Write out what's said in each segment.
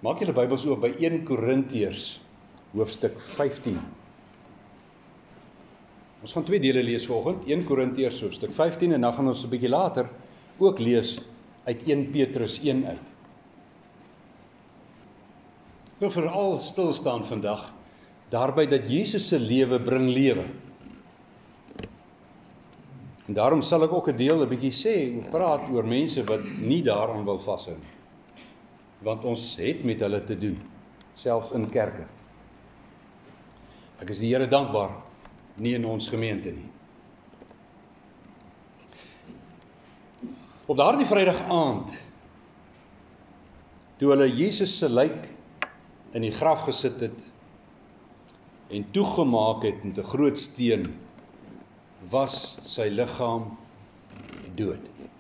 Maak julle Bybels oop by 1 Korintiërs, hoofstuk 15. Ons gaan 2 dele lees vanoggend, 1 Korintiërs hoofstuk 15 en dan gaan ons 'n bietjie later ook lees uit 1 Petrus 1 uit. Ek wil veral stil staan vandag daarby dat Jesus se lewe bring lewe. En daarom sal ek ook 'n deel 'n bietjie sê, praat oor mense wat nie daaraan wil vashou nie. Want ons het met hulle te doen, selfs in kerke. Ek is die Here dankbaar, nie in ons gemeente nie. Op daardie Vrydag aand, toe hulle Jesus se lijk in die graf gesit het en toegemaak het met 'n groot steen, was sy liggaam dood.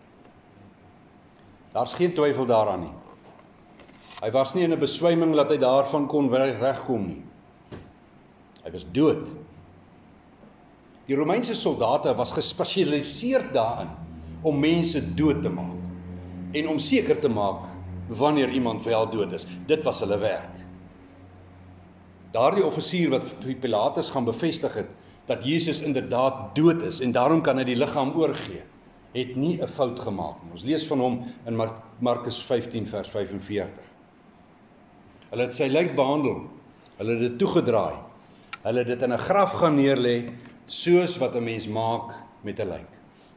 Daar's geen twyfel daaraan nie. Hy was nie in 'n beswyming dat hy daarvan kon regkom nie. Hy was dood. Die Romeinse soldate was gespesialiseerd daarin om mense dood te maak en om seker te maak wanneer iemand wel dood is. Dit was hulle werk. Daardie offisier wat vir Pilatus gaan bevestig het dat Jesus inderdaad dood is en daarom kan hy die liggaam oorgee, het nie 'n fout gemaak nie. Ons lees van hom in Markus 15 vers 45. Hulle het sy lijk behandel, hulle het dit toegedraai, hulle het dit in 'n graf gaan neerlê, soos wat 'n mens maak met 'n lijk.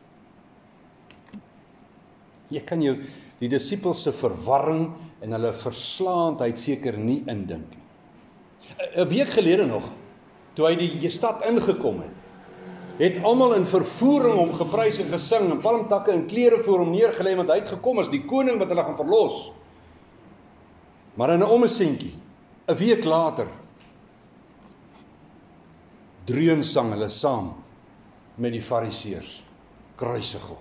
Jy kan jou die disippels se verwarring en hulle verslaandheid seker nie indink nie. 'n week gelede nog, toe hy die stad ingekom het almal in vervoering hom geprys en gesing en palmtakke en klere voor hom neergelê, want hy het gekom as die koning wat hulle gaan verlos. Maar in 'n ommesientjie, 'n week later, dreun-sang hulle saam met die fariseërs, kruisig hom.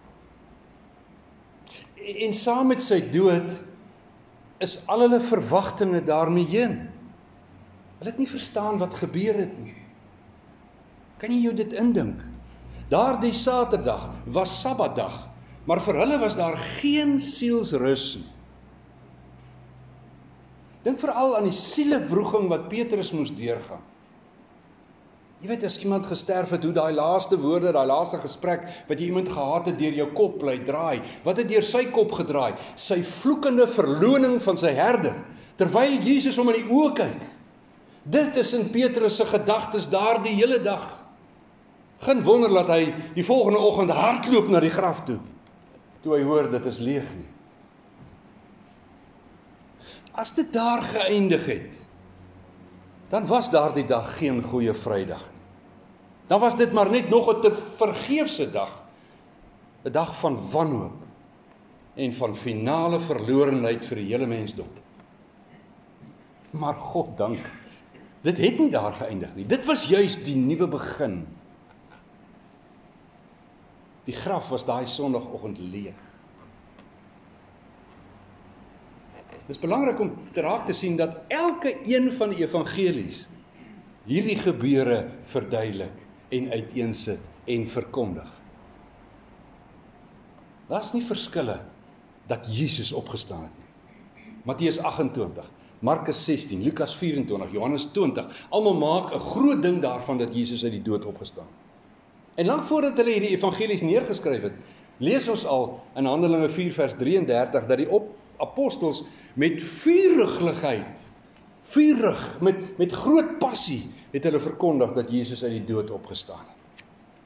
En saam met sy dood is al hulle verwagtinge daarmee heen. Hulle het nie verstaan wat gebeur het nie. Kan jy jou dit indink? Daardie Saterdag was Sabbatdag, maar vir hulle was daar geen sielsrus nie. Dink veral aan die sielewroeging wat Petrus moes deurgaan. Jy weet, as iemand gesterf het, hoe daai laaste woorde, daai laaste gesprek wat jy iemand gehad het, deur jou kop bly draai. Wat het deur sy kop gedraai? Sy vloekende verloning van sy herder, terwyl Jesus hom in die oë kyk. Dit is in Petrus se gedagtes daardie hele dag. Geen wonder dat hy die volgende oggend hardloop na die graf toe hy hoor dit is leeg nie. As dit daar geëindig het, dan was daardie dag geen goeie Vrydag nie. Dan was dit maar net nog 'n te vergeefse dag. 'n Dag van wanhoop en van finale verlorenheid vir die hele mensdom. Maar God dank, dit het nie daar geëindig nie. Dit was juis die nuwe begin. Die graf was daai Sondagoggend leeg. Dit is belangrik om te raak te sien dat elke een van die evangelies hierdie gebeure verduidelik en uiteensit en verkondig. Daar's nie verskille dat Jesus opgestaan het nie. Matteus 28, Markus 16, Lukas 24, Johannes 20, almal maak 'n groot ding daarvan dat Jesus uit die dood opgestaan. En lank voordat hulle hierdie evangelies neergeskryf het, lees ons al in Handelinge 4 vers 33 dat die apostels met vuriglikheid, met groot passie, het hulle verkondig dat Jesus uit die dood opgestaan het.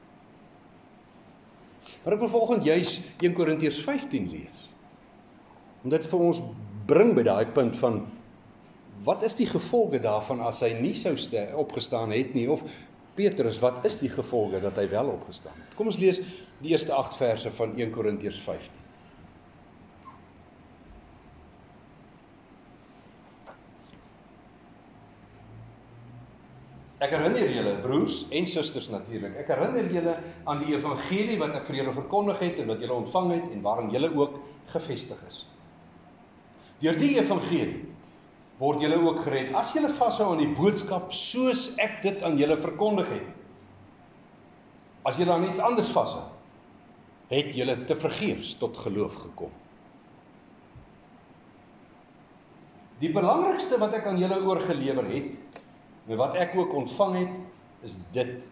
Maar ek wil vanoggend juis 1 Korintiërs 15 lees, om dit vir ons bring by daai punt van, wat is die gevolge daarvan as hy nie sou opgestaan het nie, of Petrus, wat is die gevolge dat hy wel opgestaan het? Kom ons lees die eerste 8 verse van 1 Korintiërs 15. Ek herinner julle, broers en susters natuurlik, ek herinner julle aan die evangelie wat ek vir julle verkondig het en wat julle ontvang het en waarin julle ook gevestig is. Deur die evangelie word julle ook gered, as julle vashou aan die boodskap soos ek dit aan julle verkondig het. As julle aan iets anders vashou, het julle te vergeefs tot geloof gekom. Die belangrikste wat ek aan julle oorgelewer het, en wat ek ook ontvang het, is dit.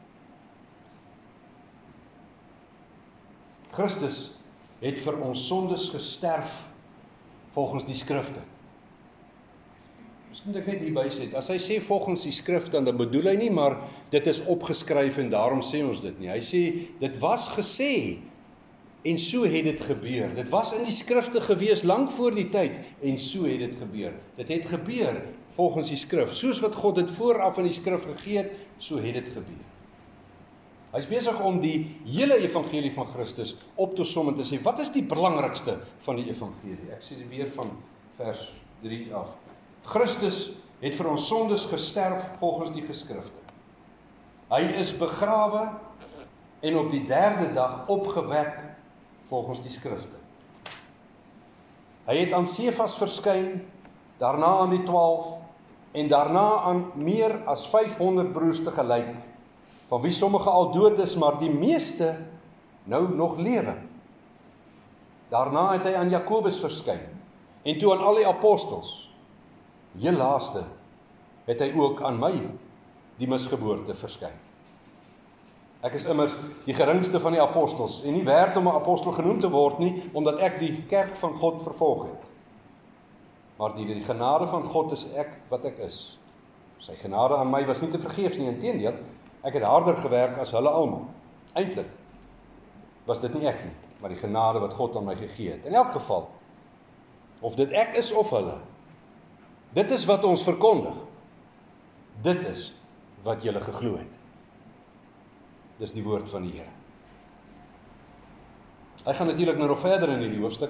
Christus het vir ons sondes gesterf volgens die skrifte. Miskien moet ek net hierby sê, as hy sê volgens die skrif, dan bedoel hy nie, maar dit is opgeskryf en daarom sê ons dit nie. Hy sê, dit was gesê, en so het dit gebeur. Dit was in die skrifte gewees, lang voor die tyd, en so het dit gebeur. Dit het gebeur volgens die skrif. Soos wat God dit vooraf in die skrif gegee het, so het dit gebeur. Hy is besig om die hele evangelie van Christus op te som en te sê, wat is die belangrikste van die evangelie? Ek sê dit weer van vers 3 af. Christus het vir ons sondes gesterf volgens die geskrifte. Hy is begrawe en op die 3de dag opgewek volgens die skrifte. Hy het aan Sefas verskyn, daarna aan die 12 en daarna aan meer as 500 broers tegelyk, van wie sommige al dood is, maar die meeste nou nog lewe. Daarna het hy aan Jakobus verskyn, en toe aan al die apostels. Heel laaste het hy ook aan my, die misgeboorte, verskyn. Ek is immers die geringste van die apostels, en nie werd om 'n apostel genoem te word nie, omdat ek die kerk van God vervolg het. Maar die genade van God is ek wat ek is. Sy genade aan my was nie te vergeefs nie, inteendeel, ek het harder gewerk as hulle almal. Eintlik was dit nie ek nie, maar die genade wat God aan my gegee het. In elk geval, of dit ek is of hulle, dit is wat ons verkondig. Dit is wat julle geglo het. Dis die woord van die Here. Hy gaan natuurlik nog verder in hierdie hoofstuk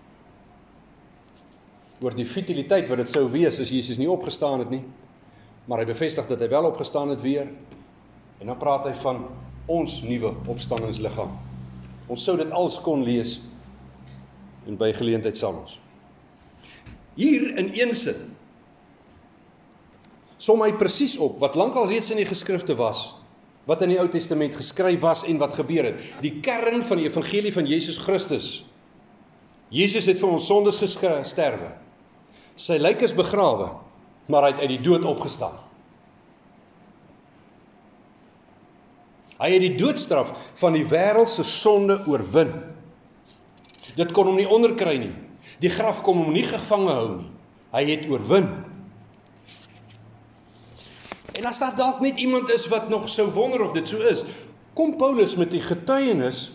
oor die futiliteit wat dit sou wees as Jesus nie opgestaan het nie, maar hy bevestig dat hy wel opgestaan het weer, en dan praat hy van ons nuwe opstandingsliggaam. Ons sou dit als kon lees, en by geleentheid sal ons. Hier in een sin som hy presies op, wat lankal reeds in die geskrifte was, wat in die Ou Testament geskryf was en wat gebeur het. Die kern van die evangelie van Jesus Christus. Jesus het vir ons sondes gesterwe. Sy lijk is begrawe, maar hy het uit die dood opgestaan. Hy het die doodstraf van die wêreld se sonde oorwin. Dit kon hom nie onderkry nie. Die graf kon hom nie gevange hou nie. Hy het oorwin. En as daar dalk net iemand is wat nog sou wonder of dit so is, kom Paulus met die getuienis.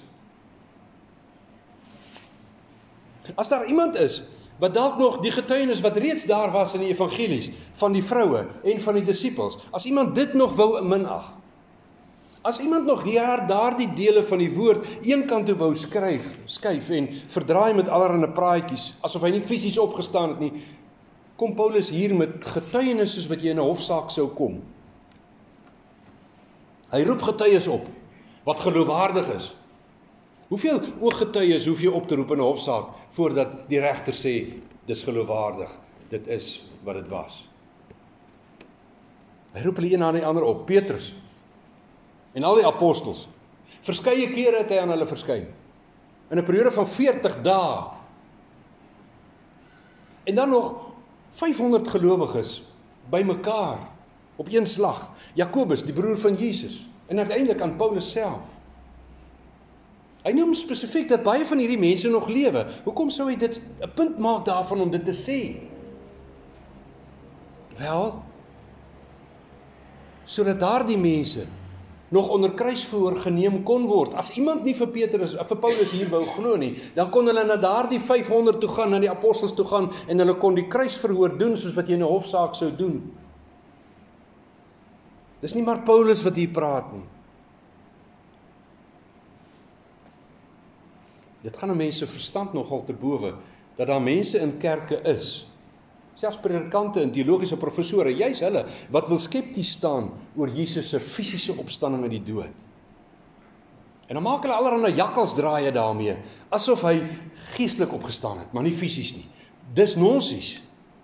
As daar iemand is wat dalk nog die getuienis wat reeds daar was in die evangelies, van die vroue en van die disippels, as iemand dit nog wou minag, as iemand nog daardie dele van die woord een kant toe wou skuif en verdraai met allerlei praatjies, asof hy nie fisies opgestaan het nie, kom Paulus hier met getuienis soos wat jy in 'n hofsaak sou kom. Hy roep getuies op, wat geloofwaardig is. Hoeveel ooggetuies hoef jy op te roep in 'n hofsaak, voordat die regter sê, dis geloofwaardig, dit is wat dit was. Hy roep hulle een na die ander op, Petrus, en al die apostels. Verskeie kere het hy aan hulle verskyn, in 'n periode van 40 dae. En dan nog 500 gelowiges bymekaar op een slag. Jakobus, die broer van Jesus, en uiteindelik aan Paulus self. Hy noem spesifiek dat baie van hierdie mense nog lewe. Hoekom sou hy dit 'n punt maak daarvan om dit te sê? Wel, sodat daardie mense nog onder kruisverhoor geneem kon word. As iemand nie vir Paulus hier wou glo nie, dan kon hulle na daardie 500 toe gaan, na die apostels toe gaan, en hulle kon die kruisverhoor doen, soos wat jy in 'n hofsaak sou doen. Dis nie maar Paulus wat hier praat nie. Dit gaan 'n mens se verstand nogal te bowe, dat daar mense in kerke is, selfs predikante en teologiese professore, juis hulle, wat wil skepties staan oor Jesus se fisiese opstanding uit die dood. En dan maak hulle allerlei jakkalsdraaie daarmee, asof hy geestelik opgestaan het, maar nie fisies nie. Dis nonsies.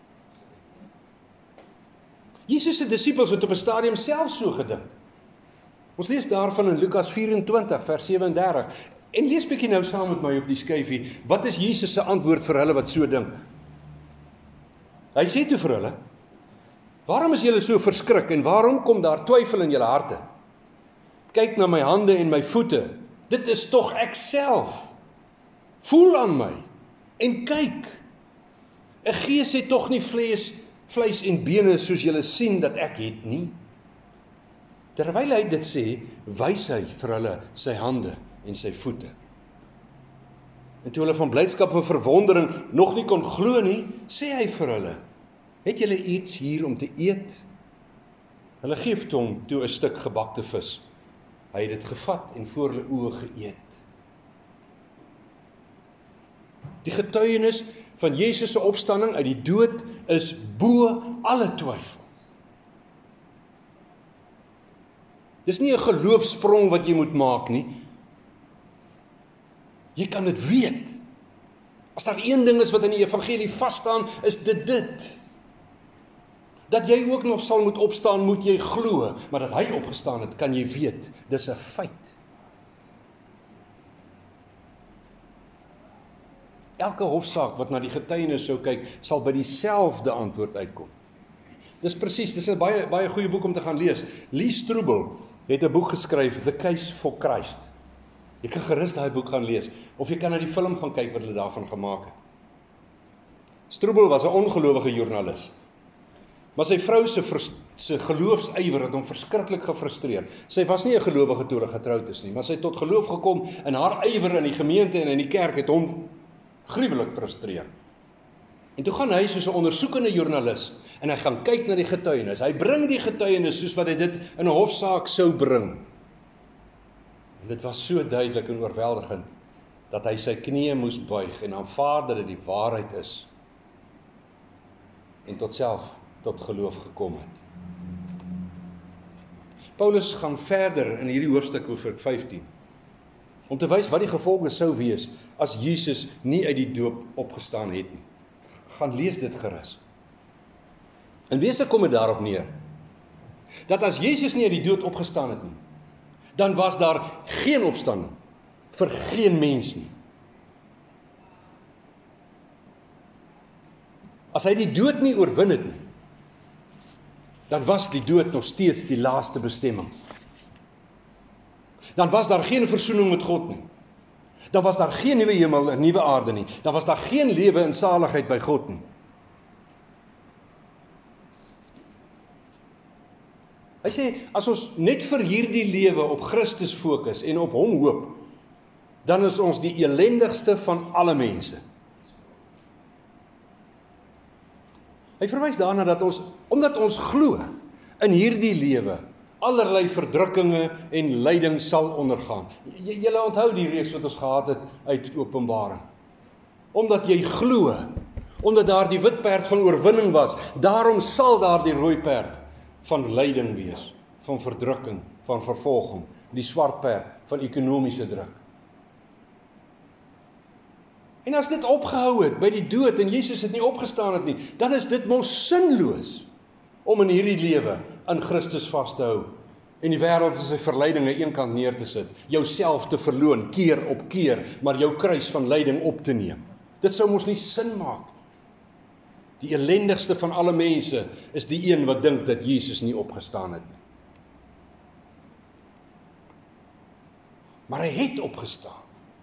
Jesus se disippels het op 'n stadium self so gedink. Ons lees daarvan in Lukas 24, vers 37, en lees bietjie nou saam met my op die skyfie, wat is Jesus se antwoord vir hulle wat so dink? Hy sê toe vir hulle, waarom is julle so verskrik en waarom kom daar twyfel in julle harte? Kyk na my hande en my voete, dit is tog ek self. Voel aan my en kyk. 'n Gees het tog nie vleis en bene soos julle sien dat ek het nie. Terwyl hy dit sê, wys hy vir hulle sy hande en sy voete. En toe hulle van blydskap en verwondering nog nie kon glo nie, sê hy vir hulle, het julle iets hier om te eet? Hulle gee vir hom toe 'n stuk gebakte vis. Hy het dit gevat en voor hulle oë geëet. Die getuienis van Jesus se opstanding uit die dood is bo alle twyfel. Dis nie 'n geloofsprong wat jy moet maak nie. Jy kan dit weet. As daar een ding is wat in die evangelie vas staan, is dit. Dat jy ook nog sal moet opstaan, moet jy glo, maar dat hy opgestaan het, kan jy weet. Dis 'n feit. Elke hofsaak wat na die getuienis sou kyk, sal by dieselfde antwoord uitkom. Dis 'n baie goeie boek om te gaan lees. Lee Strobel het 'n boek geskryf, The Case for Christ. Jy kan gerus daai boek gaan lees, of jy kan na die film gaan kyk wat hulle daarvan gemaak het. Strobel was 'n ongelowige joernalis, maar sy vrou se geloofsywer het hom verskriklik gefrustreer. Sy was nie 'n gelowige toe hulle getroud is nie, maar sy het tot geloof gekom en haar ywer in die gemeente en in die kerk het hom gruwelik frustreer. En toe gaan hy soos 'n ondersoekende joernalis en hy gaan kyk na die getuienis. Hy bring die getuienis soos wat hy dit in 'n hofsaak sou bring. En dit was so duidelik en oorweldigend dat hy sy knieë moes buig en aanvaar dat dit die waarheid is en tot geloof gekom het. Paulus gaan verder in hierdie hoofstuk oor 15 om te wys wat die gevolge sou wees as Jesus nie uit die doop opgestaan het nie. Gaan lees dit gerus. In wese kom dit daarop neer dat as Jesus nie uit die dood opgestaan het nie, dan was daar geen opstanding vir geen mens nie. As hy die dood nie oorwin het nie, dan was die dood nog steeds die laaste bestemming. Dan was daar geen versoening met God nie. Dan was daar geen nuwe hemel en nuwe aarde nie. Dan was daar geen lewe en saligheid by God nie. Hy sê, as ons net vir hierdie lewe op Christus fokus en op hom hoop, dan is ons die elendigste van alle mense. Hy verwys daarna dat ons, omdat ons glo in hierdie lewe, allerlei verdrukkinge en lyding sal ondergaan. Julle onthou die reeks wat ons gehad het uit Openbaring. Omdat jy glo, omdat daar die wit perd van oorwinning was, daarom sal daar die rooi perd van lyding wees, van verdrukking, van vervolging, die swart perd van ekonomiese druk. En as dit opgehou het by die dood en Jesus het nie opgestaan het nie, dan is dit mos sinloos om in hierdie lewe aan Christus vas te hou en die wêreld in sy verleidinge eenkant neer te sit, jouself te verloon keer op keer, maar jou kruis van lyding op te neem. Dit sou mos nie sin maak nie. Die elendigste van alle mense is die een wat dink dat Jesus nie opgestaan het nie. Maar hy het opgestaan.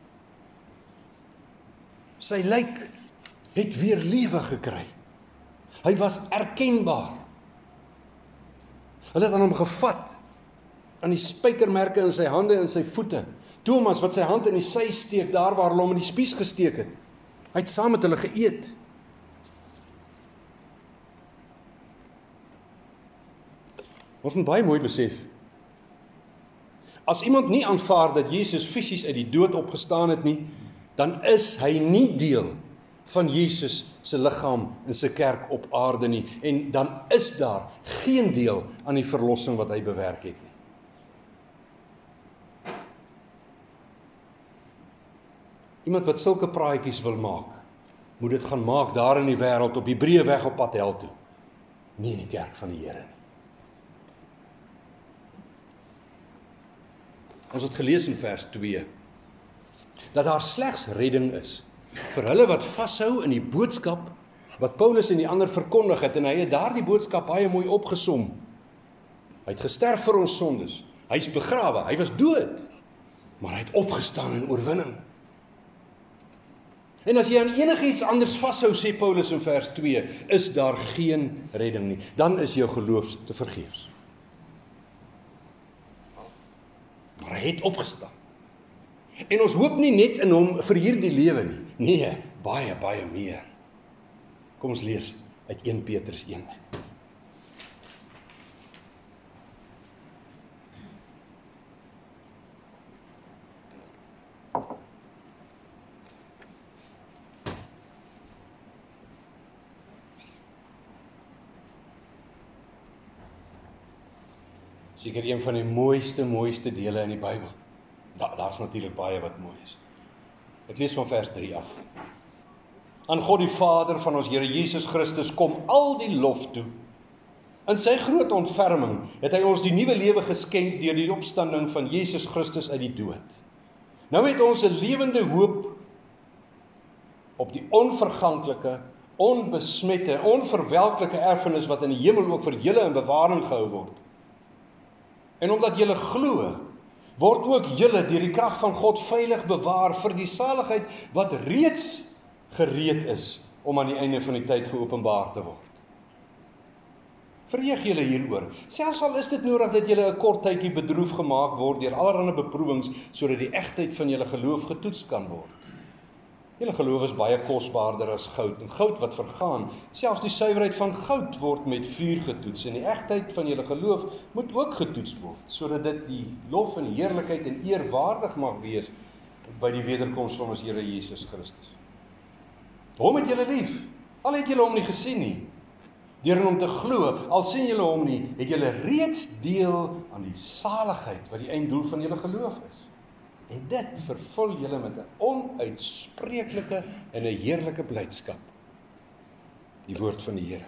Sy lijk het weer lewe gekry. Hy was erkenbaar. Hulle het aan hom gevat, aan die spykermerke in sy hande en sy voete. Thomas wat sy hand in die sy steek, daar waar hulle hom in die spies gesteek het. Hy het saam met hulle geëet. Ons moet baie mooi besef, as iemand nie aanvaar dat Jesus fisies uit die dood opgestaan het nie, dan is hy nie deel van Jesus se liggaam en sy kerk op aarde nie, en dan is daar geen deel aan die verlossing wat hy bewerk het nie. Iemand wat sulke praatjies wil maak, moet dit gaan maak daar in die wêreld op Hebreëweg op pad hel toe, nie in die kerk van die Here nie. Ons het gelees in vers 2, dat daar slegs redding is vir hulle wat vashou in die boodskap wat Paulus en die ander verkondig het, en hy het daardie boodskap baie mooi opgesom. Hy het gesterf vir ons sondes, hy is begrawe, hy was dood, maar hy het opgestaan in oorwinning. En as jy aan enigiets anders vashou, sê Paulus in vers 2, is daar geen redding nie, dan is jou geloof te vergeefs. Maar hy het opgestaan. En ons hoop nie net in hom vir hierdie lewe nie. Nee, baie, baie meer. Kom ons lees uit 1 Petrus 1 uit. Seker een van die mooiste dele in die Bybel. Daar's natuurlik baie wat mooi is. Ek lees van vers 3 af. Aan God die Vader van ons Here Jesus Christus kom al die lof toe. In sy groot ontferming het hy ons die nuwe lewe geskenk deur die opstanding van Jesus Christus uit die dood. Nou het ons 'n lewende hoop op die onverganklike, onbesmette, onverwelklike erfenis wat in die hemel ook vir julle in bewaring gehou word. En omdat julle glo, word ook julle deur die krag van God veilig bewaar vir die saligheid wat reeds gereed is om aan die einde van die tyd geopenbaar te word. Verheug julle hieroor, selfs al is dit nodig dat julle 'n kort tydjie bedroef gemaak word deur allerlei beproewings, sodat die egtheid van julle geloof getoets kan word. Julle geloof is baie kosbaarder as goud, en goud wat vergaan, selfs die suiwerheid van goud word met vuur getoets, en die egtheid van julle geloof moet ook getoets word, sodat dit die lof en heerlikheid en eer waardig mag wees by die wederkoms van ons Here Jesus Christus. Hom het julle lief, al het julle hom nie gesien nie. Deur in hom te glo, al sien julle hom nie, het julle reeds deel aan die saligheid wat die einddoel van julle geloof is. En dit vervul julle met 'n onuitspreeklike en 'n heerlike blydskap. Die woord van die Here.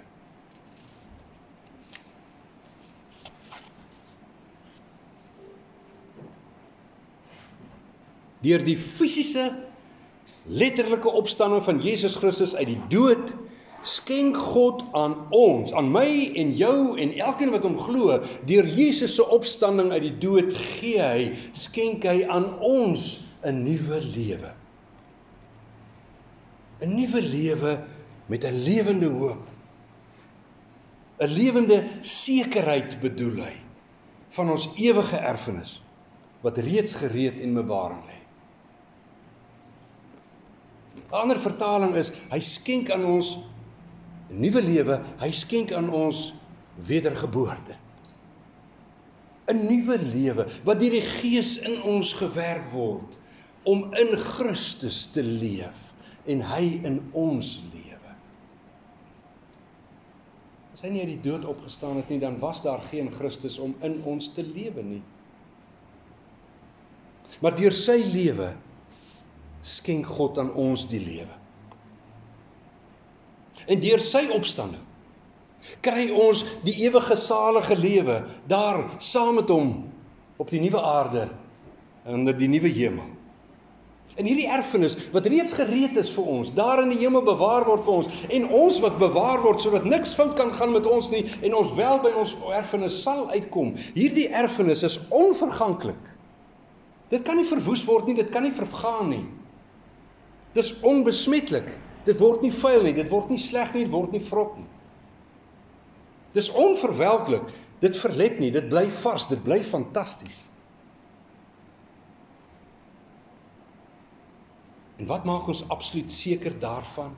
Deur die fisiese, letterlike opstanding van Jesus Christus uit die dood, skenk God aan ons, aan my en jou en elkeen wat hom glo, deur Jesus se opstanding uit die dood skenk hy aan ons 'n nuwe lewe. 'n Nuwe lewe met 'n lewende hoop. 'n Lewende sekerheid bedoel hy, van ons ewige erfenis, wat reeds gereed en bewaring lê. 'n Ander vertaling is, hy skenk aan ons 'n nuwe lewe, hy skenk aan ons wedergeboorte. 'n Nuwe lewe, wat deur die Gees in ons gewerk word, om in Christus te leef, en hy in ons lewe. As hy nie uit die dood opgestaan het nie, dan was daar geen Christus om in ons te lewe nie. Maar deur sy lewe, skenk God aan ons die lewe. En deur sy opstanding kry ons die ewige salige lewe daar saam met hom op die nuwe aarde en onder die nuwe hemel. En hierdie erfenis wat reeds gereed is vir ons, daar in die hemel bewaar word vir ons, en ons wat bewaar word sodat niks fout kan gaan met ons nie, en ons wel by ons erfenis sal uitkom. Hierdie erfenis is onverganklik. Dit kan nie verwoes word nie, dit kan nie vergaan nie. Dit is onbesmetlik. Dit word nie vuil nie, dit word nie sleg nie, dit word nie vrot nie. Dit is onverwelklik, dit verlep nie, dit bly vars, dit bly fantasties. En wat maak ons absoluut seker daarvan?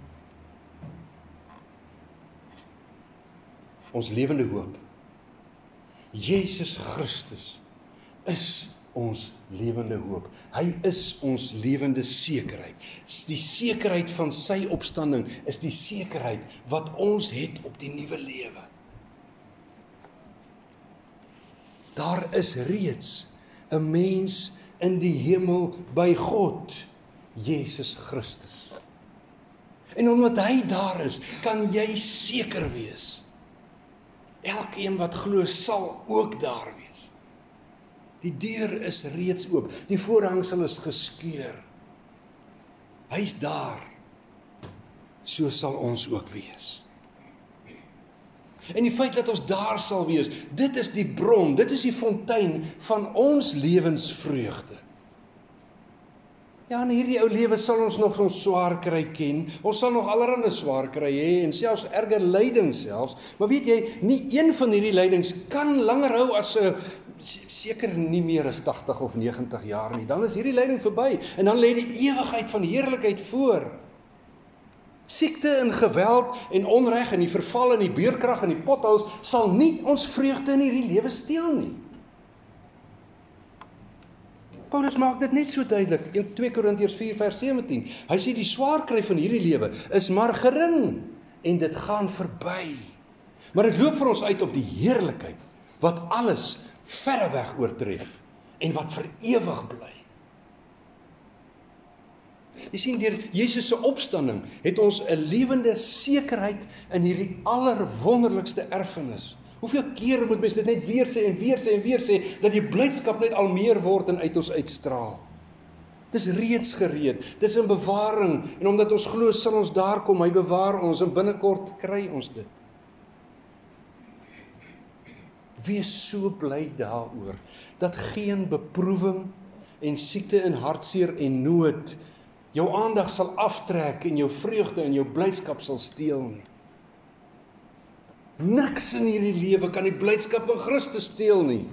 Ons lewende hoop. Jesus Christus is ons lewende hoop. Hy is ons lewende sekerheid. Die sekerheid van sy opstanding is die sekerheid wat ons het op die nuwe lewe. Daar is reeds 'n mens in die hemel by God, Jesus Christus. En omdat hy daar is, kan jy seker wees. Elkeen wat glo sal ook daar wees. Die deur is reeds oop, die voorhangsel is geskeur. Hy's daar. so sal ons ook wees. En die feit dat ons daar sal wees, dit is die bron, dit is die fontein van ons lewensvreugde. Ja, in hierdie ou lewe sal ons nog ons swaar kry ken, ons sal nog allerhande swaar kry hê, en selfs erge lyding selfs, maar weet jy, nie een van hierdie lydings kan langer hou as seker nie meer as 80 of 90 jaar nie, dan is hierdie lyding verby, en dan lê die ewigheid van heerlikheid voor. Siekte en geweld en onreg en die verval en die beerkrag en die potholes sal nie ons vreugde in hierdie lewe steel nie. Paulus maak dit net so duidelik in 2 Korintiërs 4 vers 17. Hy sê die swaar kry van hierdie lewe is maar gering en dit gaan verby. Maar dit loop vir ons uit op die heerlikheid wat alles verreweg oortref en wat vir ewig bly. Jy sien, deur Jesus se opstanding het ons 'n lewende sekerheid in hierdie allerwonderlikste erfenis. Hoeveel keer moet mens dit net weer sê en weer sê en weer sê, dat die blydskap net al meer word en uit ons uitstraal. Dis reeds gereed, dis in bewaring, en omdat ons glo sal ons daar kom, hy bewaar ons, en binnekort kry ons dit. Wees so bly daaroor, dat geen beproewing en siekte en hartseer en nood jou aandag sal aftrek en jou vreugde en jou blydskap sal steel nie. Niks in hierdie lewe kan die blydskap in Christus steel nie.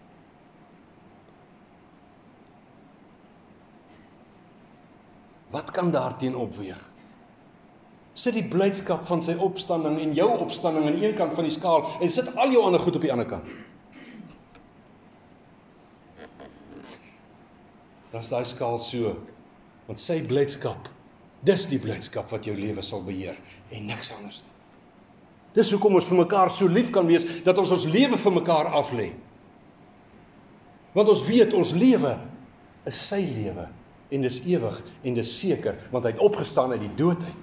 Wat kan daarteen opweeg? Sit die blydskap van sy opstanding en jou opstanding aan die een kant van die skaal en sit al jou ander goed op die ander kant. Dan is daai skaal so, want sy blydskap, dis die blydskap wat jou lewe sal beheer en niks anders nie. Dis hoekom ons vir mekaar so lief kan wees, dat ons lewe vir mekaar aflê. Want ons weet, ons lewe is sy lewe, en dis ewig, en dis seker, want hy het opgestaan uit die dood uit.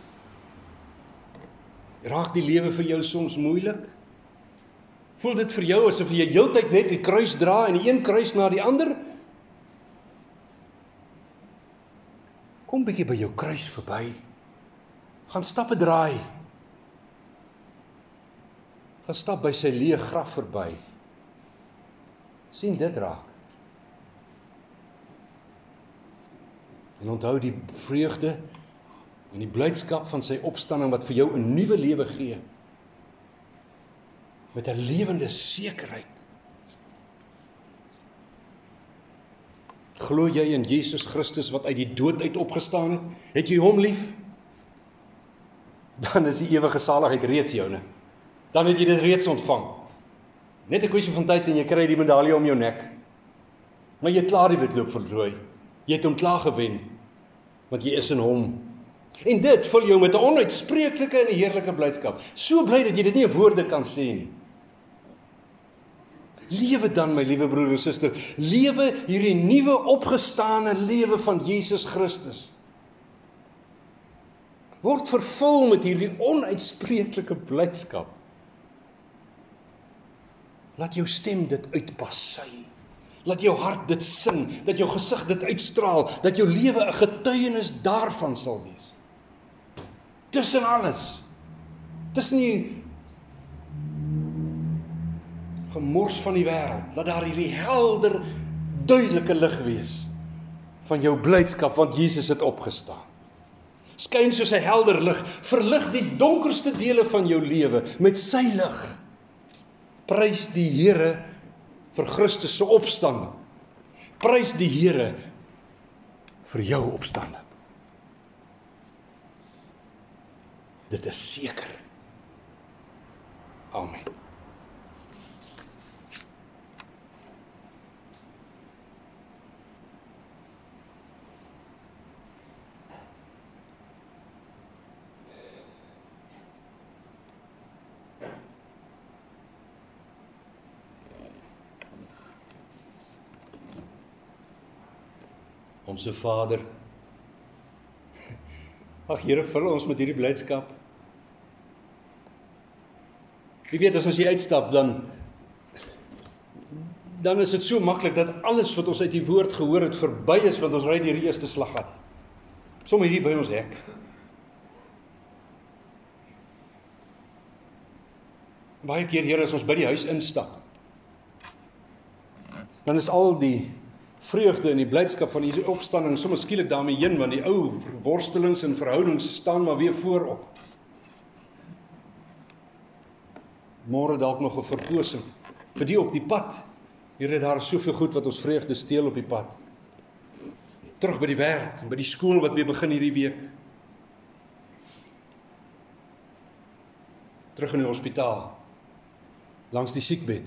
Raak die lewe vir jou soms moeilik? Voel dit vir jou asof jy heeltyd net die kruis dra, en die een kruis na die ander? Kom bietjie by jou kruis verby. Gaan stappe draai. Gaan stap by sy leë graf verby. Sien dit raak. En onthou die vreugde en die blydskap van sy opstanding wat vir jou 'n nuwe lewe gee. Met 'n lewende sekerheid. Glo jy in Jesus Christus wat uit die dood uit opgestaan het? Het jy hom lief? Dan is die ewige saligheid reeds joune. Dan het jy dit reeds ontvang. Net 'n kwessie van tyd en jy kry die medalje om jou nek. Maar jy het klaar die wedloop voltooi. Jy het hom klaar gewen, want jy is in hom. En dit vul jou met 'n onuitspreeklike en 'n heerlike blydskap. So bly dat jy dit nie in woorde kan sê nie. Lewe dan, my liewe broer en suster, lewe hierdie nuwe opgestane lewe van Jesus Christus. Word vervul met hierdie onuitspreeklike blydskap. Laat jou stem dit uitbasyn. Laat jou hart dit sing, dat jou gesig dit uitstraal, dat jou lewe 'n getuienis daarvan sal wees. Tussen alles. Dis nie gemors van die wêreld. Laat daar hierdie helder, duidelike lig wees van jou blydskap, want Jesus het opgestaan. Skyn soos 'n helder lig, verlig die donkerste dele van jou lewe met sy lig. Prys die Here vir Christus se opstanding. Prys die Here vir jou opstanding. Dit is seker. Amen. Onse Vader, ag Here, vul ons met hierdie blydskap. Jy weet, as ons hier uitstap, dan is dit so maklik dat alles wat ons uit die woord gehoor het verby is, want ons ry deur die eerste slaggat. Sommige hier by ons hek. Baie keer, Here, as ons by die huis instap, dan is al die vreugde en die blydskap van die opstanding sommer skielik daarmee heen, want die ou worstelings en verhoudings staan maar weer voorop. Môre dalk nog 'n verkosing vir die op die pad. Here, daar is soveel goed wat ons vreugde steel op die pad. Terug by die werk, en by die skool wat weer begin hierdie week. Terug in die hospitaal, langs die siekbed,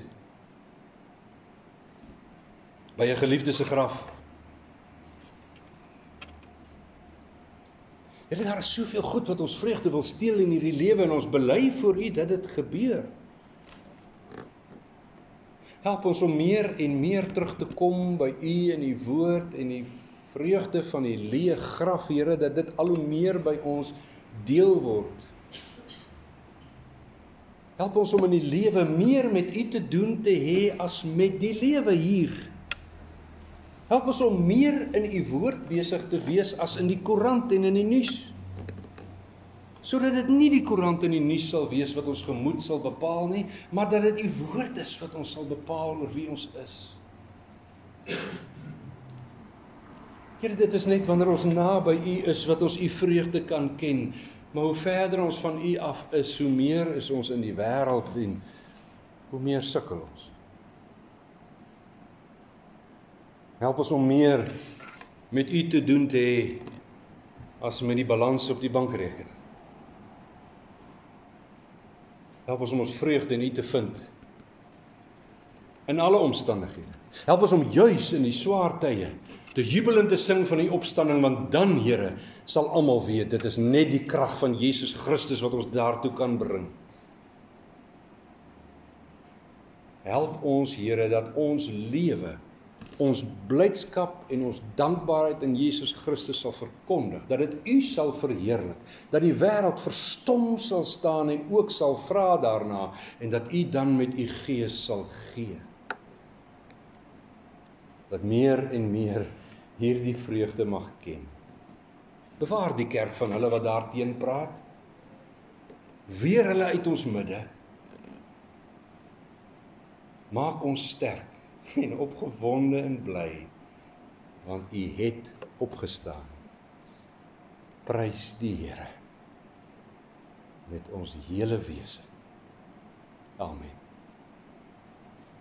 by 'n geliefde se graf. Here, daar is soveel goed wat ons vreugde wil steel in hierdie lewe en ons bely voor U dat dit gebeur. Help ons om meer en meer terug te kom by U en U woord en die vreugde van die leë graf, Here, dat dit al hoe meer by ons deel word. Help ons om in die lewe meer met U te doen te hê as met die lewe hier. Help ons om meer in U woord besig te wees as in die koerant en in die nuus. Sodat dit nie die koerant en die nuus sal wees wat ons gemoed sal bepaal nie, maar dat dit U woord is wat ons sal bepaal oor wie ons is. Here, dit is net wanneer ons naby U is wat ons U vreugde kan ken. Maar hoe verder ons van U af is, hoe meer is ons in die wêreld en hoe meer sukkel ons. Help ons om meer met U te doen te hê as met die balans op die bankrekening. Help ons om ons vreugde in U te vind in alle omstandighede. Help ons om juis in die swaar tye te jubel en te sing van die opstanding, want dan, Here, sal almal weet, dit is net die krag van Jesus Christus wat ons daartoe kan bring. Help ons, Here, dat ons lewe, ons blydskap en ons dankbaarheid in Jesus Christus sal verkondig, dat dit U sal verheerlik, dat die wêreld verstom sal staan en ook sal vra daarna, en dat U dan met U Gees sal gee. Dat meer en meer hierdie vreugde mag ken. Bewaar die kerk van hulle wat daarteen praat. Weer hulle uit ons midde. Maak ons sterk en opgewonde en bly, want U het opgestaan. Prys die Here met ons hele wese. Amen.